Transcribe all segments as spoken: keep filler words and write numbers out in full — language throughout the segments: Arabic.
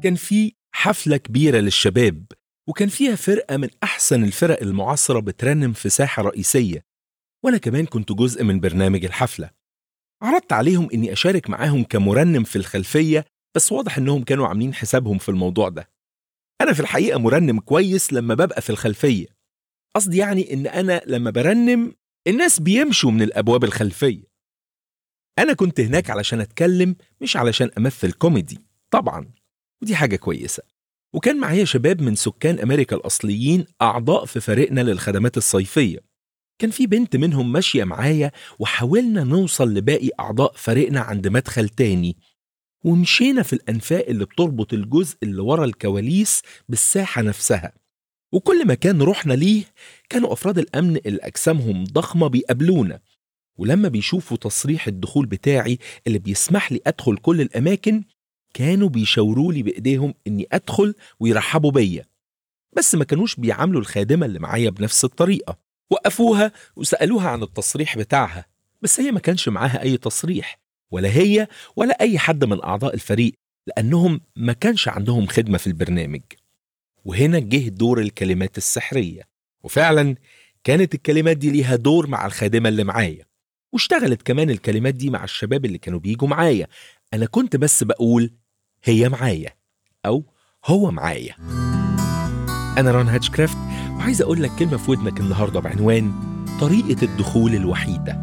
كان في حفلة كبيرة للشباب، وكان فيها فرقة من أحسن الفرق المعاصرة بترنم في ساحة رئيسية، وأنا كمان كنت جزء من برنامج الحفلة. عرضت عليهم إني أشارك معاهم كمرنم في الخلفية، بس واضح إنهم كانوا عاملين حسابهم في الموضوع ده. أنا في الحقيقة مرنم كويس لما ببقى في الخلفية، قصدي يعني إن أنا لما برنم الناس بيمشوا من الأبواب الخلفية. أنا كنت هناك علشان أتكلم، مش علشان أمثل كوميدي طبعا، ودي حاجة كويسة. وكان معايا شباب من سكان أمريكا الأصليين أعضاء في فريقنا للخدمات الصيفية. كان في بنت منهم ماشية معايا، وحاولنا نوصل لباقي أعضاء فريقنا عند مدخل تاني، ومشينا في الأنفاق اللي بتربط الجزء اللي ورا الكواليس بالساحة نفسها. وكل مكان رحنا ليه كانوا أفراد الأمن اللي أجسامهم ضخمة بيقابلونا، ولما بيشوفوا تصريح الدخول بتاعي اللي بيسمح لي أدخل كل الأماكن كانوا بيشاوروا لي بإيديهم إني أدخل ويرحبوا بيا. بس ما كانوش بيعاملوا الخادمة اللي معايا بنفس الطريقة. وقفوها وسألوها عن التصريح بتاعها، بس هي ما كانش معاها أي تصريح، ولا هي ولا أي حد من أعضاء الفريق، لأنهم ما كانش عندهم خدمة في البرنامج. وهنا جه دور الكلمات السحرية، وفعلا كانت الكلمات دي ليها دور مع الخادمة اللي معايا، واشتغلت كمان الكلمات دي مع الشباب اللي كانوا بيجوا معايا. أنا كنت بس بقول هي معايا أو هو معايا. أنا ران هاتشكرافت، وعايز أقول لك كلمة في ودنك النهاردة بعنوان طريقة الدخول الوحيدة.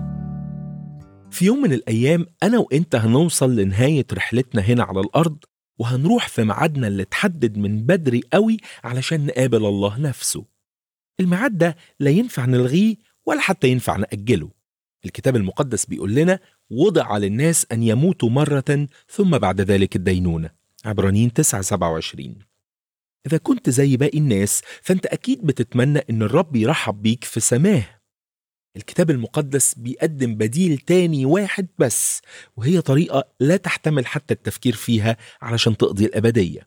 في يوم من الأيام أنا وإنت هنوصل لنهاية رحلتنا هنا على الأرض، وهنروح في ميعادنا اللي اتحدد من بدري قوي علشان نقابل الله نفسه. الميعاد ده لا ينفع نلغيه ولا حتى ينفع نأجله. الكتاب المقدس بيقول لنا وضع للناس أن يموتوا مرة ثم بعد ذلك الدينونة، عبرانيين تسعة سبعة وعشرين. إذا كنت زي باقي الناس فأنت أكيد بتتمنى أن الرب يرحب بيك في سماه. الكتاب المقدس بيقدم بديل تاني واحد بس، وهي طريقة لا تحتمل حتى التفكير فيها علشان تقضي الأبدية.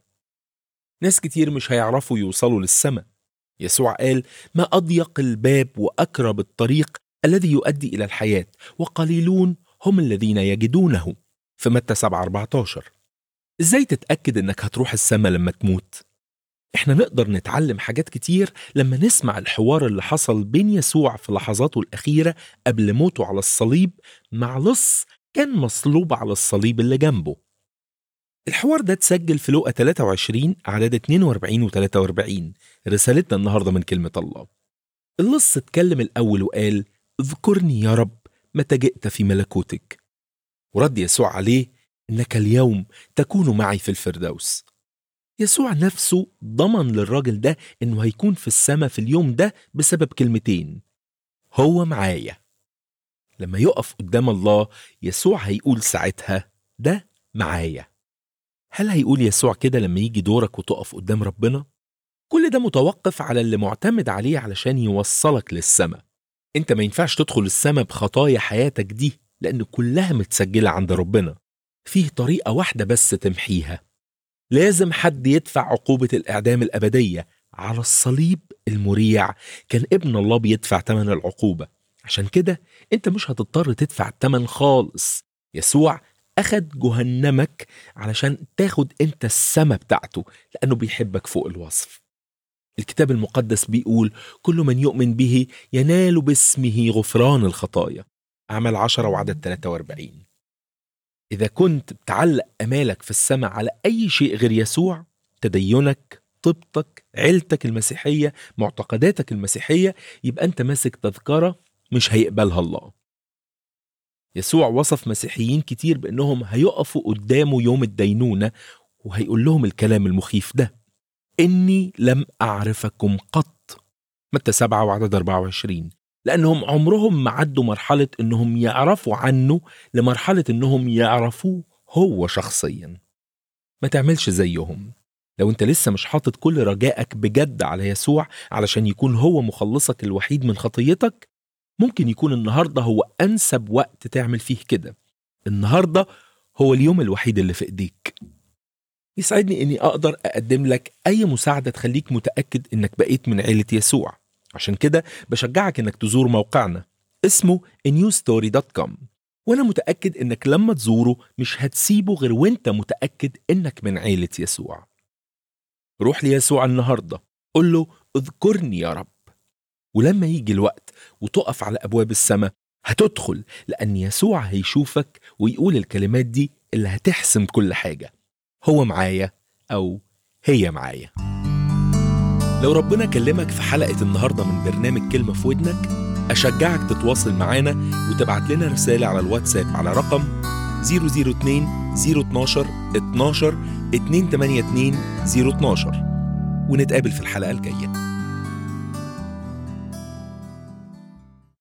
ناس كتير مش هيعرفوا يوصلوا للسماء. يسوع قال ما أضيق الباب وأكرب الطريق الذي يؤدي إلى الحياة، وقليلون هم الذين يجدونه، في متى سبعة أربعة عشر. إزاي تتأكد إنك هتروح السماء لما تموت؟ إحنا نقدر نتعلم حاجات كتير لما نسمع الحوار اللي حصل بين يسوع في لحظاته الأخيرة قبل موته على الصليب مع لص كان مصلوب على الصليب اللي جنبه. الحوار ده اتسجل في لوقا ثلاثة وعشرين أعداد اثنين وأربعين و ثلاثة وأربعين، رسالتنا النهاردة من كلمة الله. اللص اتكلم الأول وقال اذكرني يا رب متى جئت في ملكوتك. ورد يسوع عليه إنك اليوم تكون معي في الفردوس. يسوع نفسه ضمن للراجل ده إنه هيكون في السماء في اليوم ده بسبب كلمتين، هو معايا. لما يقف قدام الله يسوع هيقول ساعتها ده معايا. هل هيقول يسوع كده لما يجي دورك وتقف قدام ربنا؟ كل ده متوقف على اللي معتمد عليه علشان يوصلك للسماء. انت ما ينفعش تدخل السماء بخطايا حياتك دي، لأن كلها متسجلة عند ربنا. فيه طريقة واحدة بس تمحيها، لازم حد يدفع عقوبة الإعدام الأبدية. على الصليب المريع كان ابن الله بيدفع ثمن العقوبة، عشان كده انت مش هتضطر تدفع الثمن خالص. يسوع أخد جهنمك علشان تاخد انت السماء بتاعته، لأنه بيحبك فوق الوصف. الكتاب المقدس بيقول كل من يؤمن به ينال باسمه غفران الخطايا، أعمال عشرة وعدد ثلاثة وأربعين. إذا كنت بتعلق أمالك في السماء على أي شيء غير يسوع، تدينك، طبتك، عيلتك المسيحية، معتقداتك المسيحية، يبقى أنت ماسك تذكرة مش هيقبلها الله. يسوع وصف مسيحيين كتير بأنهم هيقفوا قدامه يوم الدينونة، وهيقول لهم الكلام المخيف ده، إني لم أعرفكم قط، متى سبعة وعدد أربعة وعشرين. لأنهم عمرهم ما عدوا مرحلة إنهم يعرفوا عنه لمرحلة إنهم يعرفوه هو شخصيا. ما تعملش زيهم. لو أنت لسه مش حاطط كل رجائك بجد على يسوع علشان يكون هو مخلصك الوحيد من خطيتك، ممكن يكون النهاردة هو أنسب وقت تعمل فيه كده. النهاردة هو اليوم الوحيد اللي في إيديك. يسعدني إني أقدر أقدم لك أي مساعدة تخليك متأكد إنك بقيت من عيلة يسوع. عشان كده بشجعك إنك تزور موقعنا اسمه نيو ستوري دوت كوم، وأنا متأكد إنك لما تزوره مش هتسيبه غير وإنت متأكد إنك من عيلة يسوع. روح ليسوع النهاردة، قل له اذكرني يا رب. ولما يجي الوقت وتقف على أبواب السماء هتدخل، لأن يسوع هيشوفك ويقول الكلمات دي اللي هتحسم كل حاجة: هو معايا أو هي معايا. لو ربنا كلمك في حلقة النهاردة من برنامج كلمة في ودنك، أشجعك تتواصل معانا وتبعت لنا رسالة على الواتساب على رقم صفر صفر اتنين صفر اتناشر اتناشر اتنين تمانية اتنين صفر اتناشر، ونتقابل في الحلقة الجاية.